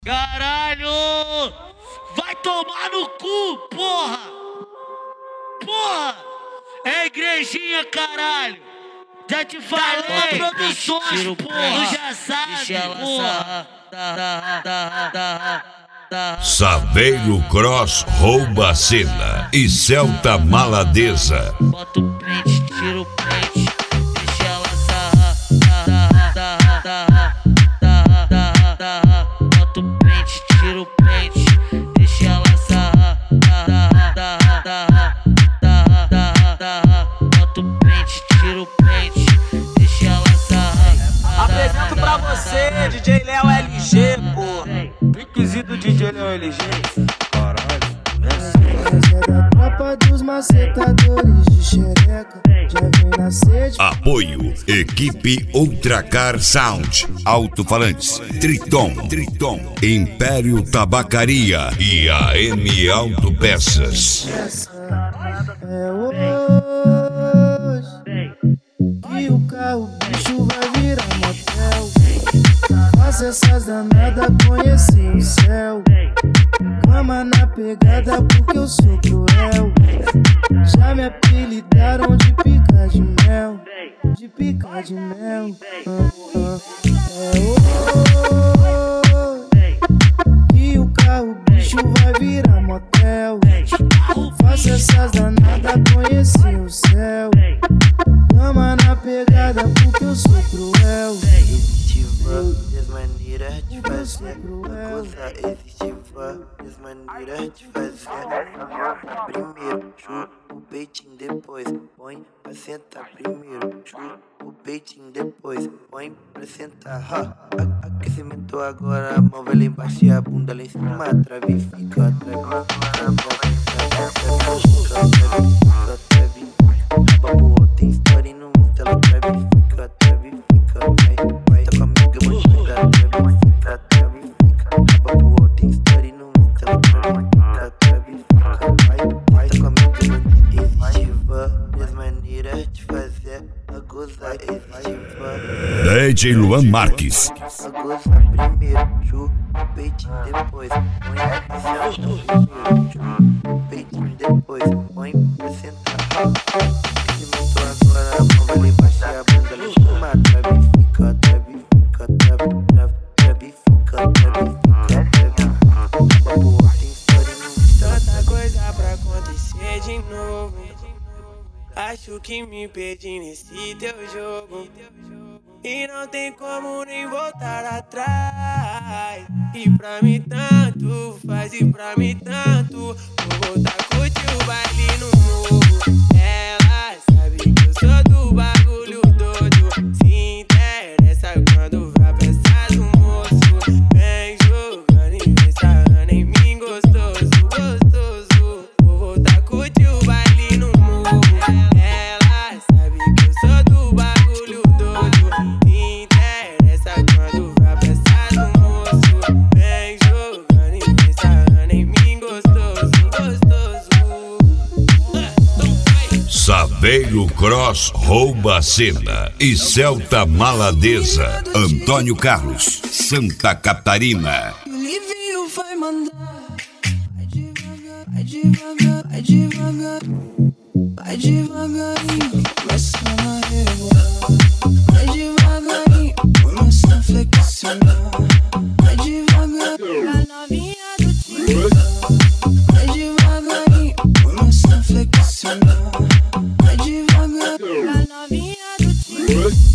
Caralho! Vai tomar no cu, porra! Porra! É igrejinha, caralho! Já te falei, produções, porra! Tu já sabe, porra! Saveiro Cross rouba a cena e Celta Maladeza. Bota o print, tira o print, deixa ela sarrar. Bota o print, tira o print, deixa ela sarrar. Bota o print, tira o print, deixa ela sarrar. Apresento pra você, DJ Léo LG, pô. Requisito DJ Léo LG. Caralho. É da tropa dos macetadores de xereca. Já vem nascer de... Apoio Equipe Ultracar Sound, Alto-Falantes, Triton, Império Tabacaria e AM Autopeças. É hoje que o carro bicho vai virar motel. Faça essas danadas conhecer o céu. Cama na pegada porque eu sou cruel. Já me apelidaram de pica de mel. De pica de mel. É hoje que o carro bicho vai virar motel. Faça essas danadas conhecer o céu. Cama na pegada porque eu sou cruel. Existe várias maneiras de fazer a coisa. Existe várias maneiras de fazer. Primeiro, chupa o peitinho, depois põe pra sentar. Primeiro, chupa o peitinho, depois põe pra sentar. Aquecimento agora, a mão vai lá embaixo e a bunda lá em cima. Trave, fica, babu, tem história no Insta, ela trave, fica, vai. Tá comigo, eu vou te pegar, trave, fica. Babu, tem história no Insta, ela trave, fica, vai. Tá comigo, eu vou te existe várias maneiras de fazer a gozar, existe várias. DJ Luan Marques. A gozar primeiro, chupa o peitinho, depois põe pra sentar. Primeiro, chupa o peitinho, depois põe pra sentar. Agora a mão vai lá embaixo e a bunda lá em cima. Trave, fica, babu, tem história no Insta. Tanta coisa pra acontecer de novo. Acho que me perdi nesse teu jogo. E não tem como nem voltar atrás. E pra mim tanto faz, e pra mim tanto. Vou voltar a curtir o baile no morro. Ela sabe que eu sou do bagulho doido. Se interessa quando vai pensar do moço. Vem jogando e vem sarrando em mim gostoso. Vou voltar a curtir o baile no morro. Ela sabe que eu sou do bagulho doido. Se interessa quando vai pensar do moço. Vem jogando e vem sarrando em mim gostoso. Saveiro Cross rouba a cena e Celta Maladeza. Antônio Carlos, Santa Catarina. O Livinho vai mandar. Vai devagar, vai devagar, vai devagar. Vai devagarinho, começa a rebolar. Vai devagarinho, começa a flexionar. Vai devagar, a novinha do time. Vai devagarinho, começa a flexionar. Vai devagar, a novinha do time.